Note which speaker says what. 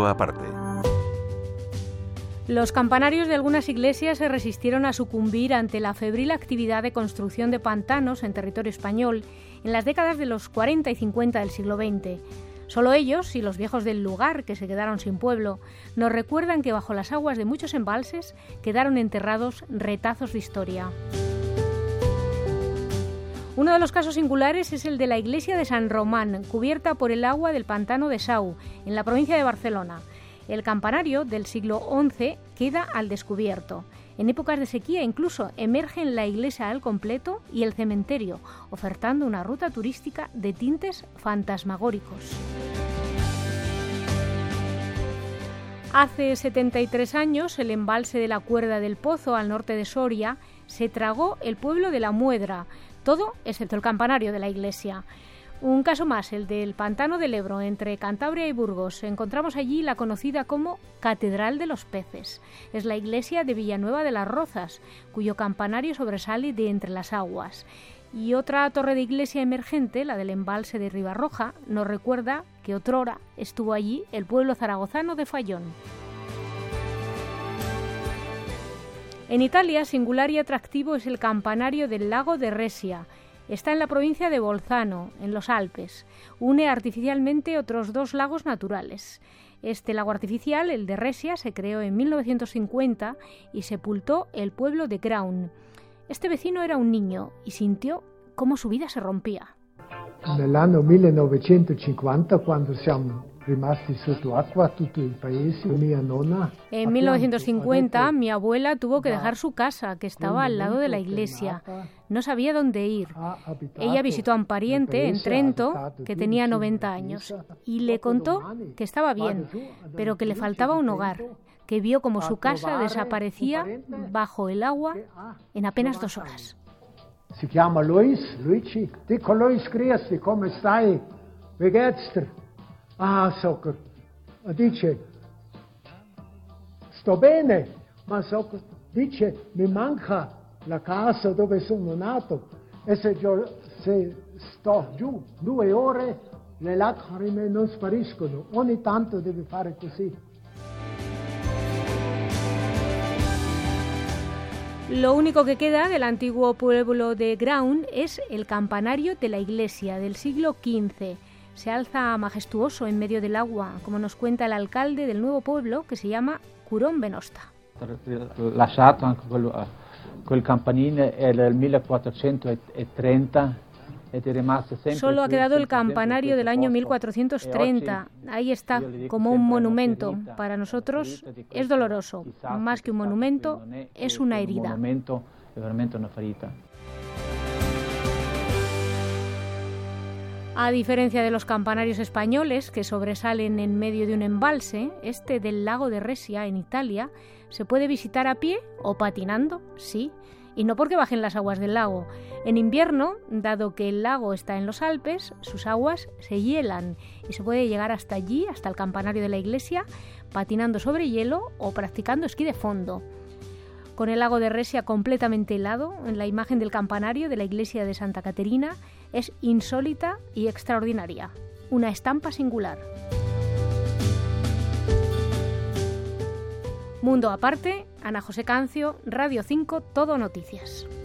Speaker 1: Mundo Aparte.
Speaker 2: Los campanarios de algunas iglesias se resistieron a sucumbir ante la febril actividad de construcción de pantanos en territorio español en las décadas de los 40 y 50 del siglo XX. Solo ellos y los viejos del lugar, que se quedaron sin pueblo, nos recuerdan que bajo las aguas de muchos embalses quedaron enterrados retazos de historia. Uno de los casos singulares es el de la iglesia de San Román, cubierta por el agua del pantano de Sau, en la provincia de Barcelona. El campanario del siglo XI queda al descubierto. En épocas de sequía incluso emergen la iglesia al completo y el cementerio, ofertando una ruta turística de tintes fantasmagóricos. Hace 73 años, el embalse de la Cuerda del Pozo, al norte de Soria, se tragó el pueblo de La Muedra, todo excepto el campanario de la iglesia. Un caso más, el del Pantano del Ebro, entre Cantabria y Burgos. Encontramos allí la conocida como Catedral de los Peces. Es la iglesia de Villanueva de las Rozas, cuyo campanario sobresale de entre las aguas. Y otra torre de iglesia emergente, la del embalse de Ribarroja, nos recuerda que otrora estuvo allí el pueblo zaragozano de Fayón. En Italia, singular y atractivo es el campanario del lago de Resia. Está en la provincia de Bolzano, en los Alpes. Une artificialmente otros dos lagos naturales. Este lago artificial, el de Resia, se creó en 1950 y sepultó el pueblo de Graun. Este vecino era un niño y sintió cómo su vida se rompía.
Speaker 3: Nell'anno 1950, quando siamo rimasti sotto acqua tutto il paese, mia nonna.
Speaker 2: En 1950, mi abuela tuvo que dejar su casa, que estaba al lado de la iglesia. No sabía dónde ir. Ella visitó a un pariente en Trento que tenía 90 años y le contó que estaba bien, pero que le faltaba un hogar, que vio como su casa desaparecía bajo el agua en apenas 2 horas.
Speaker 3: Si chiama Luigi, dico Luis, grüezi, come stai? Wie geht's dir? Ah, Soccer. Dice, sto bene, ma Soccer, dice, mi manca la casa dove sono nato e se sto giù 2 ore le lacrime non spariscono, ogni tanto devi fare così.
Speaker 2: Lo único que queda del antiguo pueblo de Graun es el campanario de la iglesia del siglo XV. Se alza majestuoso en medio del agua, como nos cuenta el alcalde del nuevo pueblo, que se llama Curón Benosta.
Speaker 4: Lasciato anche quel campanile è del 1430 ed è rimasto sempre.
Speaker 2: Solo ha quedado el campanario del año 1430. Ahí está, como un monumento. Para nosotros es doloroso. Más que un monumento, es una herida.
Speaker 4: Un monumento è veramente una ferita.
Speaker 2: A diferencia de los campanarios españoles, que sobresalen en medio de un embalse, este del lago de Resia, en Italia, se puede visitar a pie o patinando, sí, y no porque bajen las aguas del lago. En invierno, dado que el lago está en los Alpes, sus aguas se hielan y se puede llegar hasta allí, hasta el campanario de la iglesia, patinando sobre hielo o practicando esquí de fondo. Con el lago de Resia completamente helado, en la imagen del campanario de la iglesia de Santa Caterina es insólita y extraordinaria, una estampa singular. Mundo Aparte, Ana José Cancio, Radio 5, Todo Noticias.